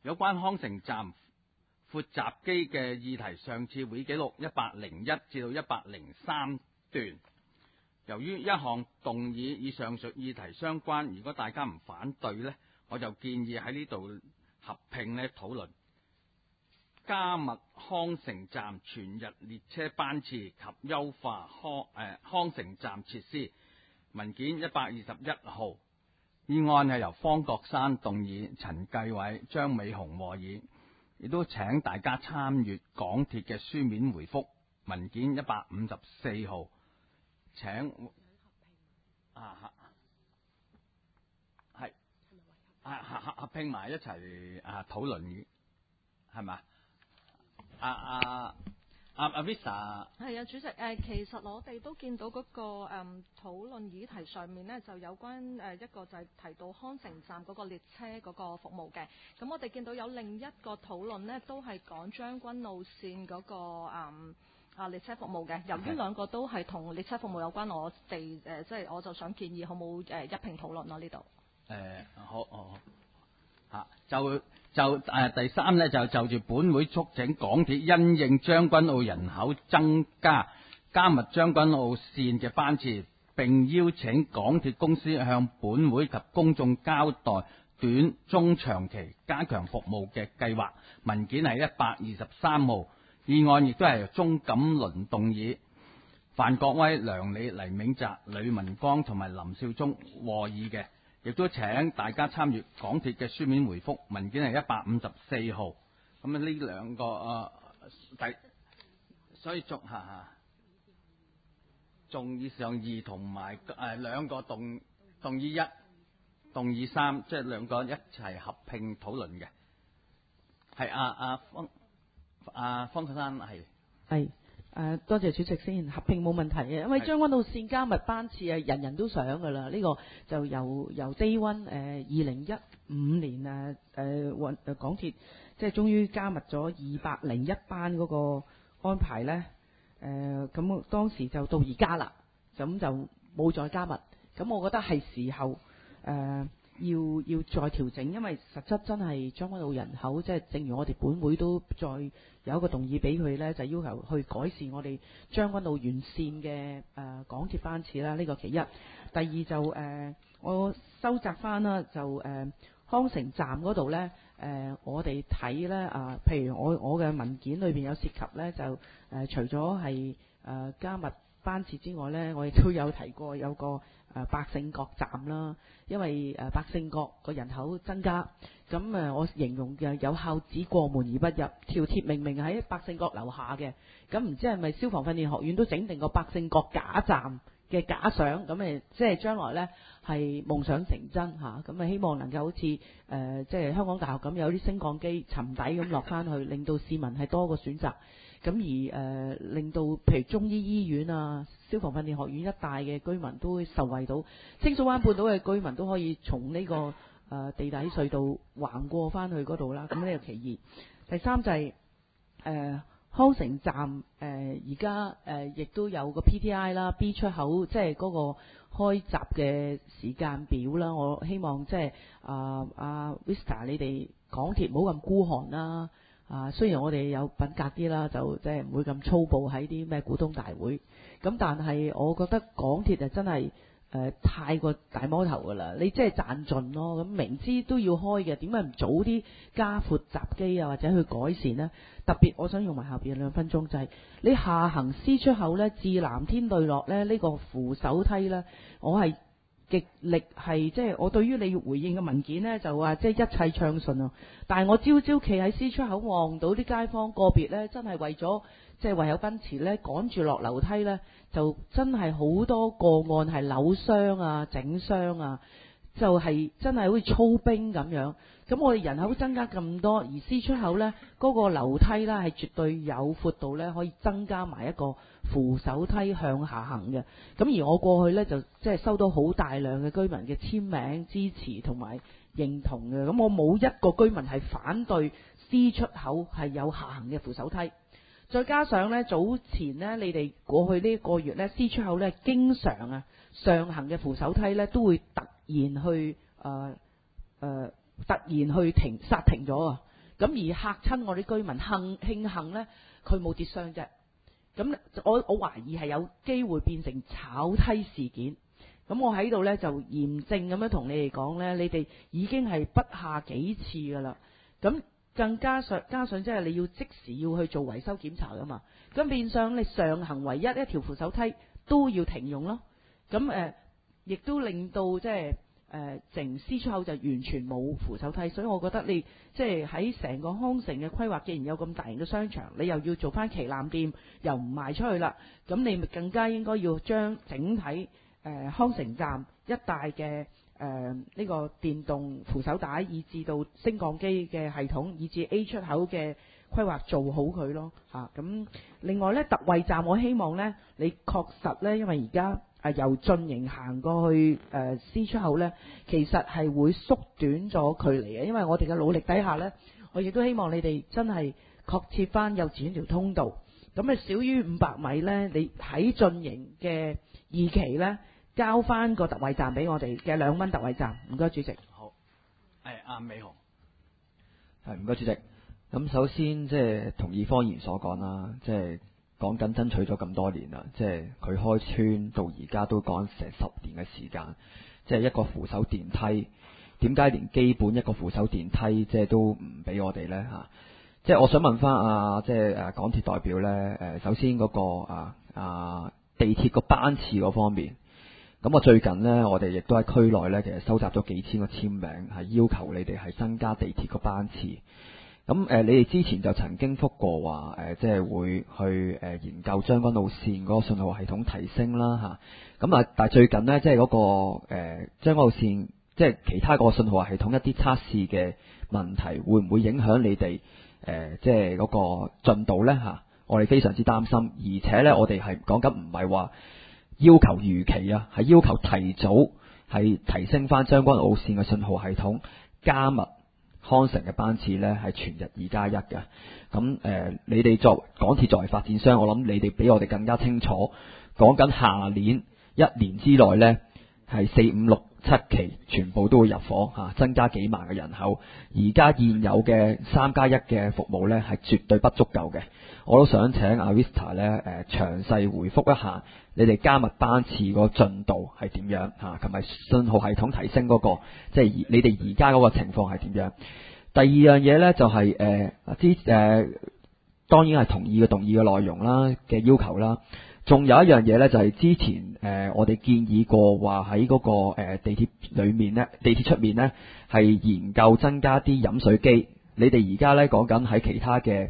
有關康城站闊閘機嘅議題，上次會記錄101至到103段。由於一項動議與上述議題相關，如果大家唔反對呢，我就建議喺呢度合併呢討論加密康城站全日列車班次及優化康城站設施。文件121號。議案係由方國珊動議，陳繼偉、張美雄和議，亦都請大家參閱港鐵嘅書面回覆。文件154號。請合併埋一齊討論嘅，係咪？Vista 係啊，主席其實我哋都見到嗰個討論議題上面呢，就有關一個就係提到康城站嗰個列車嗰個服務嘅。咁我哋見到有另一個討論呢，都係講將軍澳線嗰個列車服務嘅。由於兩個都係同列車服務有關，我哋即係我就想建議好冇一併討論咯呢度。 好第三呢，就住本會促請港鐵因應將軍澳人口增加，加密將軍澳線嘅班次，並邀請港鐵公司向本會及公眾交代短、中、長期加強服務嘅計劃。文件係123號。議案亦都係由鍾錦麟動議，范國威、梁理、黎銘澤、呂文光同埋林少忠和議嘅。亦都請大家參閱港鐵嘅書面回覆，文件係154號。咁呢兩個所以仲以上2同埋兩個動議1、動議3，即係兩個一齊合併討論嘅。係方國珊係。 多謝主席先，合併冇問題嘅，因為將軍澳線加密班次係人人都想㗎啦。呢個就由 Day One 2015年港鐵即係終於加密咗201班嗰個安排呢。咁當時就到而家啦，咁就冇再加密。咁我覺得係時候要再調整，因為實質真係將軍澳人口，即係正如我哋本會都再有一個動議俾佢呢，就要求去改善我哋將軍澳沿線嘅港鐵班次啦。呢個其一。第二就我收集翻啦，就康城站嗰度呢，我哋睇呢譬如我嘅文件裏邊有涉及呢，就除咗係加密班次之外呢，我亦都有提過有個百勝角站啦，因為百勝角個人口增加，咁我形容嘅有孝子過門而不入，條鐵明明喺百勝角樓下嘅，咁唔知係咪消防訓練學院都整定個百勝角假站嘅假想，咁即係將來呢係夢想成真嚇，咁希望能夠好似即係香港大學咁有啲升降機沉底咁落翻去，令到市民係多個選擇。咁而令到譬如中醫醫院啊、消防訓練學院一帶嘅居民都會受惠到，清水灣半島嘅居民都可以從呢個地底隧道橫過翻去嗰度啦。咁呢個其二。第三就係康城站而家亦都有個 PTI 啦、B 出口，即係嗰個開閘嘅時間表啦。我希望即係Vista 你哋港鐵唔好咁孤寒啦。雖然我哋有品格啲啦，就即係唔會咁粗暴喺啲咩股東大會，咁但係我覺得港鐵就真係太過大魔頭㗎啦，你即係賺盡咯，咁明知都要開嘅，點解唔早啲加闊閘機啊，或者去改善呢？特別我想用埋後邊2分鐘，就係你下行 C 出口呢，至藍天對落呢，呢個扶手梯呢，我係極力係即係我對於你回應嘅文件呢，就話即係一切暢順啊！但係我朝朝企喺 C 出口望到啲街坊個別呢，真係為咗即係唯有奔馳呢，趕住落樓梯呢，就真係好多個案係扭傷啊、整傷啊，就係真係好似操兵咁樣。咁我哋人口增加咁多，而 C 出口呢，嗰個樓梯呢係絕對有闊度呢，可以增加埋一個扶手梯向下行嘅。咁而我過去呢，就即係收到好大量嘅居民嘅簽名支持同埋認同嘅。咁我冇一個居民係反對 C 出口係有下行嘅扶手梯。再加上呢，早前呢，你哋過去呢個月呢， C 出口呢經常上行嘅扶手梯呢都會突然去剎停咗啊！ 咁而嚇親我啲居民，慶幸呢，佢冇跌傷啫。咁我懷疑係有機會變成炒梯事件。咁我喺度呢，就嚴正咁樣同你哋講呢，你哋已經係不下幾次㗎啦。咁更加上即係你要即時要去做維修檢查㗎嘛。咁變相你上行唯一一條扶手梯都要停用咯。咁亦都令到即係成 C 出口就完全冇扶手梯，所以我覺得你即係喺成個康城嘅規劃，既然有咁大型嘅商場，你又要做翻旗艦店，又唔賣出去啦，咁你咪更加應該要將整體康城站一帶嘅呢個電動扶手帶，以至到升降機嘅系統，以至 A 出口嘅規劃做好佢咯嚇。咁另外呢，特惠站我希望呢，你確實呢，因為而家由進營行過去C 出口呢，其實係會縮短咗距離嘅。因為我哋嘅努力底下呢，我亦都希望你哋真係確切翻幼稚園條通道。咁少於500米呢，你喺進營嘅2期呢，交翻個特惠站俾我哋嘅2蚊特惠站。唔該，主席。 好，阿美雄。 係，唔該主席。咁首先即係同意方言所講啦，即係講緊爭取咗咁多年啦，即係佢開村到而家都講成10年嘅時間，即係一個扶手電梯，點解連基本一個扶手電梯即係都唔俾我哋呢？嚇？即係我想問翻即係港鐵代表呢，首先嗰個地鐵個班次嗰方面，咁我最近呢，我哋亦都喺區內呢，其實收集咗幾千個簽名，係要求你哋係增加地鐵個班次。咁你哋之前就曾經覆過話即係會去研究將軍澳線嗰個信號系統提升啦嚇。咁但係最近呢，即係嗰個將軍澳線即係其他個信號系統一啲測試嘅問題，會唔會影響你哋即係嗰個進度呢嚇？我哋非常之擔心，而且呢，我哋係講緊唔係話要求如期啊，係要求提早係提升翻將軍澳線嘅信號系統，加密康城嘅班次呢係全日2+1嘅。咁你哋港鐵作為發展商，我諗你哋比我哋更加清楚，講緊下年1年之內呢係4、5、6、7期全部都會入伙嚇，增加幾萬嘅人口。而家現有嘅3+1嘅服務呢係絕對不足夠嘅。我都想請阿 Vista 呢詳細回覆一下，你哋加密班次個進度係點樣嚇，同埋信號系統提升嗰個，即係你哋而家嗰個情況係點樣？第二樣嘢呢，就係當然係同意嘅內容啦嘅要求啦。仲有一樣嘢呢，就係之前我哋建議過話喺嗰個地鐵裏面呢，地鐵出面呢，係研究增加啲飲水機。你哋而家呢講緊喺其他嘅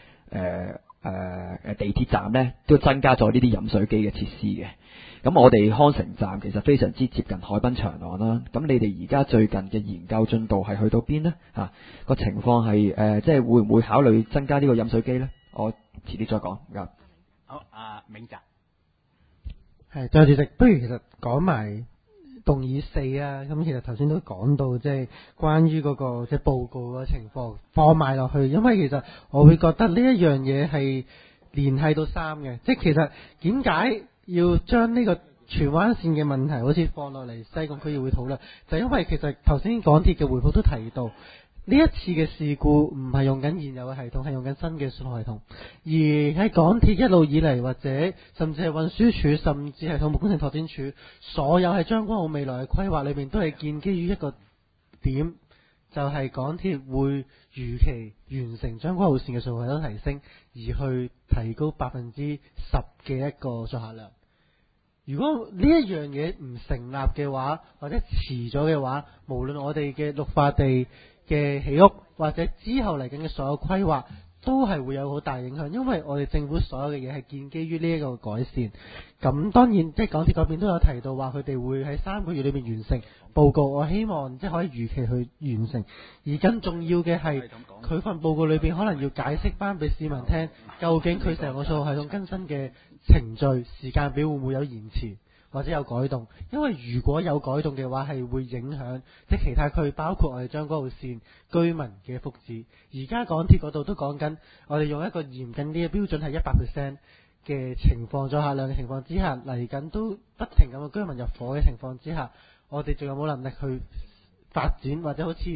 地鐵站呢，都增加咗呢啲飲水機嘅設施嘅。咁我哋康城站其實非常之接近海濱長廊啦。咁你哋而家最近嘅研究進度係去到邊呢？個情況係即係會唔會考慮增加呢個飲水機呢？我遲啲再講。 好，阿銘澤。 係，多謝主席。不如其實講埋動議4啊。咁其實頭先都講到即係關於嗰個即係報告嘅情況放埋落去，因為其實我會覺得呢一樣嘢係聯繫到3嘅，即係其實點解要將呢個荃灣線嘅問題好似放落嚟西貢區議會討論，就因為其實頭先港鐵嘅回覆都提到，呢一次嘅事故唔係用緊現有嘅系統，係用緊新嘅信號系統。而喺港鐵一路以嚟，或者甚至係運輸署，甚至係土木工程拓展署，所有係將軍澳未來嘅規劃裏面，都係建基於一個點，就係港鐵會如期完成將軍澳線嘅信號系統提升，而去提高10%嘅一個載客量。如果呢一樣嘢唔成立嘅話，或者遲咗嘅話，無論我哋嘅綠化地嘅起屋，或者之後嚟緊嘅所有規劃，都係會有好大影響，因為我哋政府所有嘅嘢係建基於呢一個改善。咁當然，即係港鐵嗰邊都有提到話，佢哋會喺3個月裏面完成報告。我希望即係可以如期去完成。而更重要嘅係，佢份報告裏邊可能要解釋翻俾市民聽，究竟佢成個數系統更新嘅程序時間表會唔會有延遲或者有改動？因為如果有改動嘅話，係會影響即係其他區，包括我哋將軍澳線居民嘅福祉。而家港鐵嗰度都講緊，我哋用一個嚴謹啲嘅標準係100%嘅情況，載客量嘅情況之下，嚟緊都不停咁嘅居民入伙嘅情況之下，我哋仲有冇能力去發展，或者好似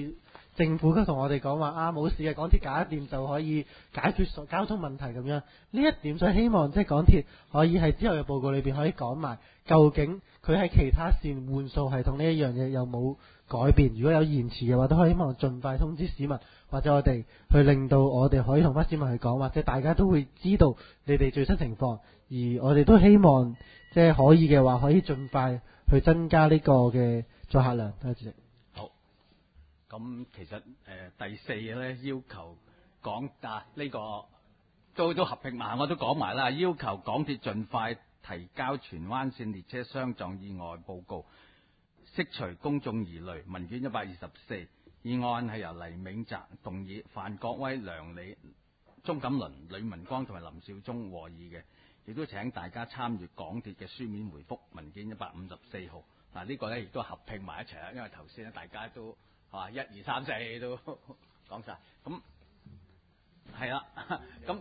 政府同我哋講話啊冇事嘅，港鐵搞掂就可以解決交通問題咁樣。呢一點就希望即係港鐵可以喺之後嘅報告裏邊可以講埋，究竟佢喺其他線換數系統呢一樣嘢有冇改變？如果有延遲嘅話，都可以希望盡快通知市民，或者我哋去令到我哋可以同翻市民去講，或者大家都會知道你哋最新情況。而我哋都希望即係可以嘅話，可以盡快去增加呢個嘅載客量。多謝主席。 好，咁其實第四嘅咧要求講呢個都合併埋，我都講埋啦，要求港鐵盡快提交荃灣線列車相撞意外報告，釋除公眾疑慮。文件124，議案係由黎銘澤動議，范國威、梁理、鍾錦麟、呂文光同埋林少忠和議嘅，亦都請大家參閱港鐵嘅書面回覆。文件154號。嗱，呢個咧亦都合併埋一齊啦，因為頭先咧大家都1、2、3、4都講晒，咁係啦，咁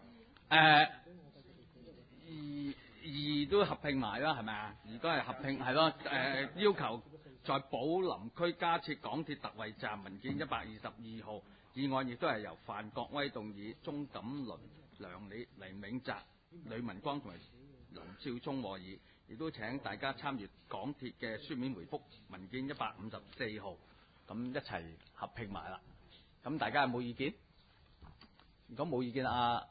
二都合併埋啦，係咪啊？如果係合併係咯，要求在寶林區加設港鐵特惠站。文件122號，議案亦都係由范國威動議，鍾錦麟、梁理、黎銘澤、呂文光同埋林少忠和議，亦都請大家參閱港鐵嘅書面回覆。文件154號，咁一齊合併埋啦。咁大家有冇意見？如果冇意見，阿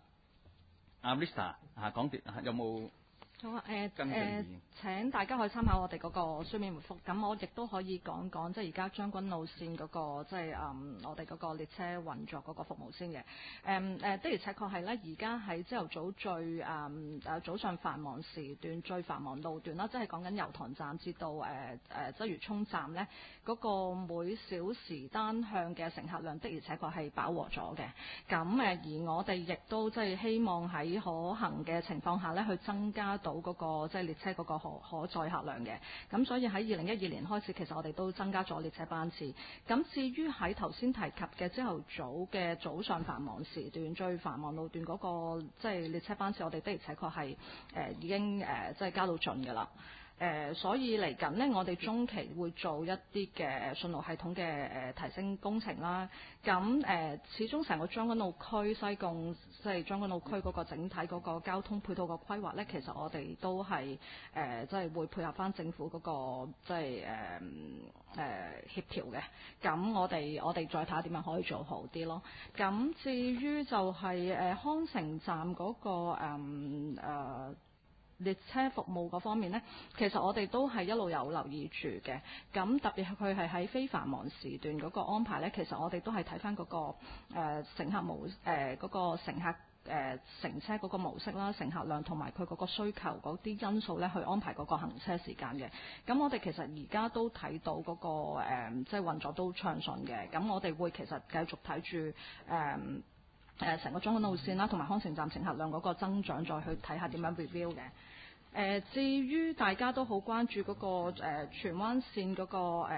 Lisa 港鐵有冇？ 好啊，請大家可以參考我哋嗰個書面回覆。咁我亦都可以講講，即係而家將軍澳線嗰個即係我哋嗰個列車運作嗰個服務先嘅。的而且確係咧，而家喺朝頭早最早上繁忙時段、最繁忙路段啦，即係講緊油塘站至到鰂魚涌站咧，嗰個每小時單向嘅乘客量的而且確係飽和咗嘅。咁而我哋亦都即係希望喺可行嘅情況下咧，去增加到嗰個即係列車嗰個可載客量嘅。咁所以喺2012年開始，其實我哋都增加咗列車班次。咁至於喺頭先提及嘅朝頭早嘅早上繁忙時段、最繁忙路段嗰個即係列車班次，我哋的而且確係已經即係加到盡㗎啦。所以嚟緊呢，我哋中期會做一啲嘅信號系統嘅提升工程啦。咁始終成個將軍澳區西貢即係將軍澳區嗰個整體嗰個交通配套嘅規劃呢，其實我哋都係即係會配合翻政府嗰個即係協調嘅。咁我哋再睇下點樣可以做好啲咯。咁至於就係康城站嗰個列車服務嗰方面呢，其實我哋都係一路有留意住嘅。咁特別係佢係喺非繁忙時段嗰個安排呢，其實我哋都係睇翻嗰個乘客嗰個乘客乘車嗰個模式啦、乘客量同埋佢嗰個需求嗰啲因素呢，去安排嗰個行車時間嘅。咁我哋其實而家都睇到嗰個即係運作都暢順嘅。咁我哋會其實繼續睇住成個將軍澳線啦，同埋康城站乘客量嗰個增長，再去睇下點樣 review 嘅。至於大家都好關注嗰個荃灣線嗰個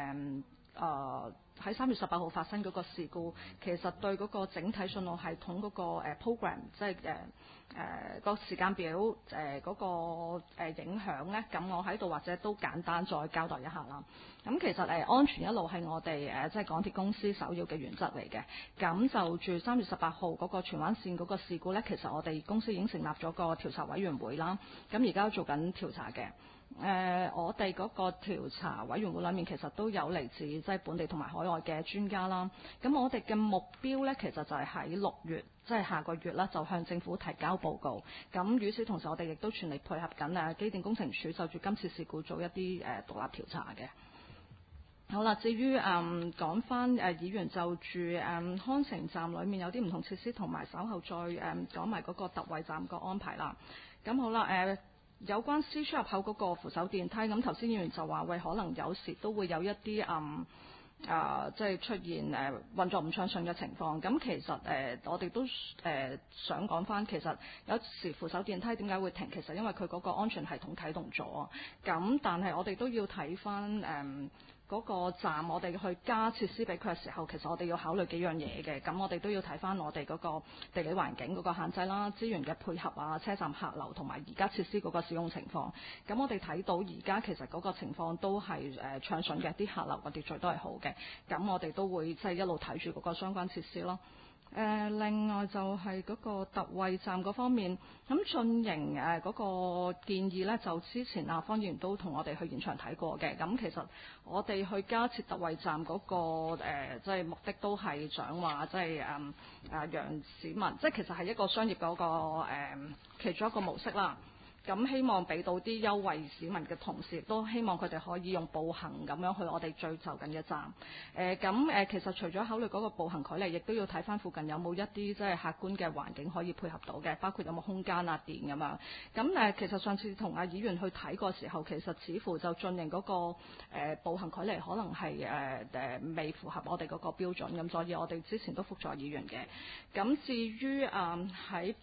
喺3月18號發生嗰個事故，其實對嗰個整體信號系統嗰個program， 即係個時間表嗰個影響呢，咁我喺度或者都簡單再交代一下啦。咁其實安全一路係我哋即係港鐵公司首要嘅原則嚟嘅。咁就住3月18號嗰個荃灣線嗰個事故呢，其實我哋公司已經成立咗個調查委員會啦。咁而家做緊調查嘅。我哋嗰個調查委員會裏面其實都有嚟自即係本地同埋海外嘅專家啦。咁我哋嘅目標呢，其實就係喺6月，即係下個月啦，就向政府提交報告。咁與此同時，我哋亦都全力配合緊機電工程署就住今次事故做一啲獨立調查嘅。好啦，至於講翻議員就住康城站裏面有啲唔同設施，同埋稍後再講埋嗰個特惠站個安排啦。咁好啦，有關 C 出入口嗰個扶手電梯，咁頭先議員就話喂，可能有時都會有一啲即係出現運作唔暢順嘅情況。咁其實我哋都想講翻，其實有時扶手電梯點解會停？其實因為佢嗰個安全系統啟動咗。咁但係我哋都要睇翻嗰個站我哋去加設施俾佢嘅時候，其實我哋要考慮幾樣嘢嘅。咁我哋都要睇翻我哋嗰個地理環境嗰個限制啦、資源嘅配合啊、車站客流同埋而家設施嗰個使用情況。咁我哋睇到而家其實嗰個情況都係暢順嘅，啲客流個秩序都係好嘅。咁我哋都會即係一路睇住嗰個相關設施咯。另外就係嗰個特惠站嗰方面，咁進營嗰個建議呢，就之前方議員都同我哋去現場睇過嘅。咁其實我哋去加設特惠站嗰個即係目的都係想話即係讓市民，即係其實係一個商業嗰個其中一個模式啦。咁希望俾到啲優惠市民嘅同時，都希望佢哋可以用步行咁樣去我哋最就近嘅站。其實除咗考慮嗰個步行距離，亦都要睇翻附近有冇一啲即係客觀嘅環境可以配合到嘅，包括有冇空間啊、電咁樣。咁其實上次同阿議員去睇過時候，其實似乎就進行嗰個步行距離可能係未符合我哋嗰個標準，咁所以我哋之前都覆咗議員嘅。咁至於喺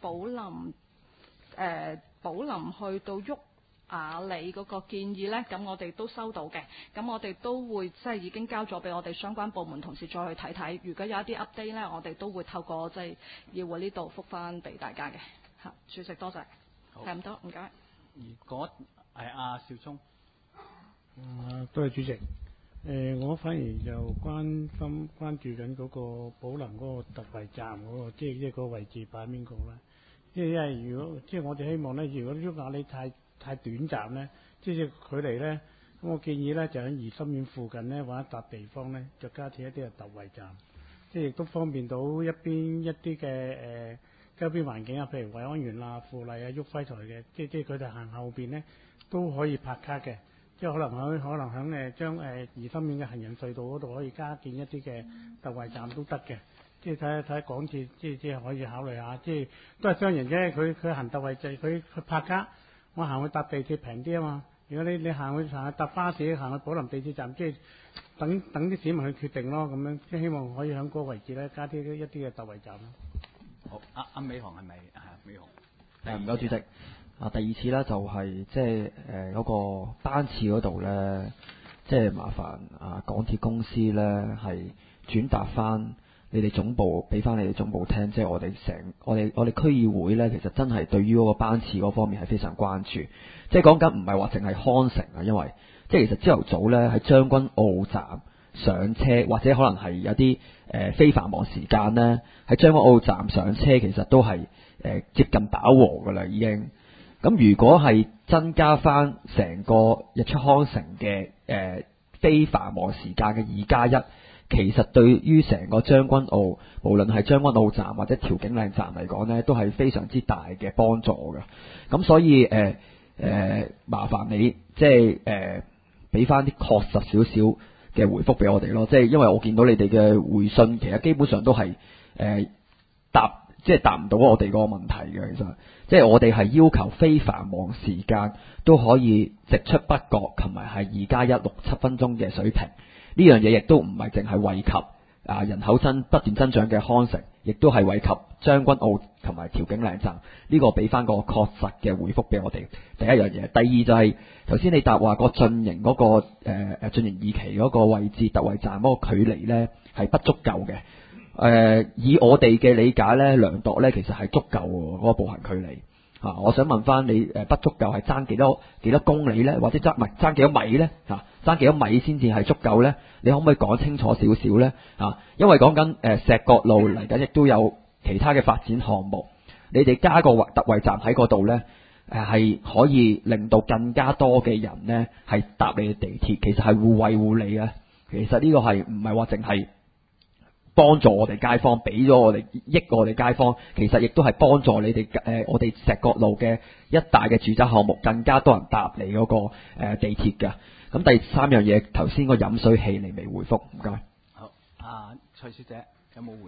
寶林去到沃雅里嗰個建議呢，咁我哋都收到嘅，咁我哋都會即係已經交咗俾我哋相關部門同事再去睇睇，如果有一啲 update 呢，我哋都會透過即係議會呢度覆翻俾大家嘅。嚇，主席多謝，係咁多，唔該。 如果係阿邵聰， 多謝主席。我反而就關注緊嗰個寶林嗰個特惠站嗰個，即係個位置擺邊個啦。因為如果即係我哋希望咧，如果沃雅里太短暫咧，即係距離咧，咁我建議咧就喺怡心苑附近咧，或者一笪地方咧，就加設一啲嘅特惠站，即係亦都方便到一啲嘅周邊環境啊，譬如惠安園啊、富麗啊、旭輝台嘅，即係佢哋行後邊咧都可以拍卡嘅，即係可能喺將怡心苑嘅行人隧道嗰度可以加建一啲嘅特惠站都得嘅。即係睇港鐵，即係可以考慮下，即係都係商人啫。佢行特惠制，佢拍卡，我行去搭地鐵平啲啊嘛。如果你行去搭巴士，行去寶林地鐵站，即係等啲市民去決定咯。咁樣即係希望可以喺嗰個位置咧加啲一啲嘅特惠站咯。 好，阿美航係咪美航？ 唔該，主席。第二次咧就係即係嗰個班次嗰度咧，即係麻煩港鐵公司咧係轉達翻。你哋總部俾翻你哋總部聽，即係我哋區議會咧，其實真係對於嗰個班次嗰方面係非常關注。即係講緊唔係話淨係康城啊，因為即係其實朝頭早咧喺將軍澳站上車，或者可能係有啲非繁忙時間咧喺將軍澳站上車，其實都係接近飽和㗎啦已經。咁如果係增加翻成個日出康城嘅非繁忙時間嘅2+1。其實對於成個將軍澳，無論係將軍澳站或者調景嶺站嚟講呢，都係非常之大嘅幫助嘅。咁所以麻煩你即係俾翻啲確實少少嘅回覆俾我哋咯。即係因為我見到你哋嘅回信，其實基本上都係答唔到我哋個問題嘅。其實即係我哋係要求非繁忙時間都可以直出北角，同埋係2+1 6-7分鐘嘅水平。呢樣嘢亦都唔係淨係惠及人口不斷增長嘅康城，亦都係惠及將軍澳同埋調景嶺站。呢個俾翻個確實嘅回覆俾我哋。第一樣嘢，第二就係頭先你答話個進營嗰個進營2期嗰個位置特惠站嗰個距離呢係不足夠嘅。以我哋嘅理解呢，量度呢其實係足夠喎，嗰個步行距離。我想問翻你不足夠係爭幾多公里呢？或者爭幾多米呢？爭幾多米先至係足夠呢？你可唔可以講清楚少少呢？因為講緊石角路嚟緊亦都有其他嘅發展項目，你哋加個特惠站喺嗰度呢，係可以令到更加多嘅人呢係搭你嘅地鐵，其實係互惠互利嘅。其實呢個係唔係話淨係幫助我哋街坊，俾咗我哋益我哋街坊，其實亦都係幫助你哋我哋石角路嘅一大嘅住宅項目，更加多人搭你嗰個地鐵㗎。咁第三樣嘢，頭先個飲水器你未回覆，唔該。 好，蔡小姐有冇回應？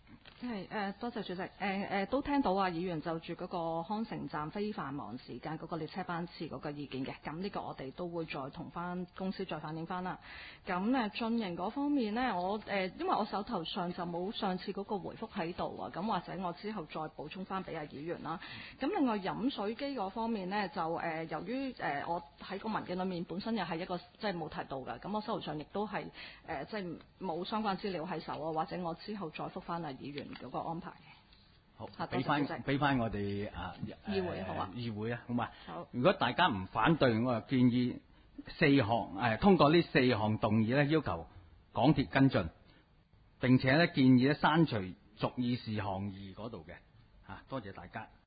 多謝主席。都聽到議員就住嗰個康城站非繁忙時間嗰個列車班次嗰個意見嘅，咁呢個我哋都會再同翻公司再反映翻啦。咁進營嗰方面呢，因為我手頭上就冇上次嗰個回覆喺度啊，咁或者我之後再補充翻俾議員啦。咁另外飲水機嗰方面呢，就由於我喺個文件裏面本身又係一個即係冇提到嘅，咁我手頭上亦都係即係冇相關資料喺手啊，或者我之後再覆翻議員嗰個安排。 好，俾翻我哋議會好啊， 議會啊，好嘛？ 好。 如果大家唔反對，我就建議通過呢4項動議咧，要求港鐵跟進，並且咧建議咧刪除屬議事項2嗰度嘅。多謝大家。